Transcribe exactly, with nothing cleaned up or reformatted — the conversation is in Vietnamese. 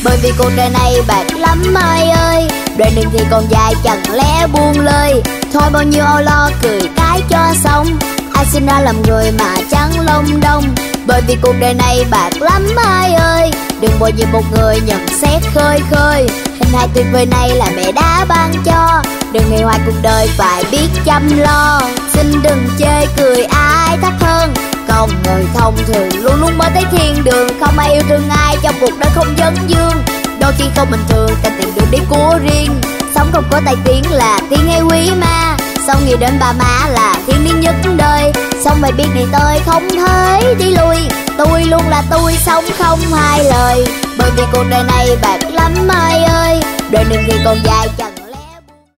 Bởi vì cuộc đời này bạc lắm ai ơi, đoạn đường thì còn dài chẳng lẽ buông lời. Thôi bao nhiêu âu lo cười cái cho xong, ai sinh ra làm người mà chẳng lông đông. Bởi vì cuộc đời này bạc lắm ai ơi, đừng bội nhiêu một người nhận xét khơi khơi. Hình hài tuyệt vời này là mẹ đã ban cho, đừng nghĩ hoài cuộc đời phải biết chăm lo. Xin đừng chê cười ai thấp hơn, còn người thông thường luôn luôn mới thấy thiên đường. Không ai yêu thương ai trong cuộc đời không vấn dương, đôi khi không bình thường cần tìm được đi của riêng. Sống không có tài tiếng là tiếng hay quý ma, xong nghĩ đến ba má là thiên liêng nhất đời. Xong mày biết đi tới không thể đi lui, tôi luôn là tôi sống không hai lời. Bởi vì cuộc đời này bạc lắm ai ơi, đời đường thì còn dài chẳng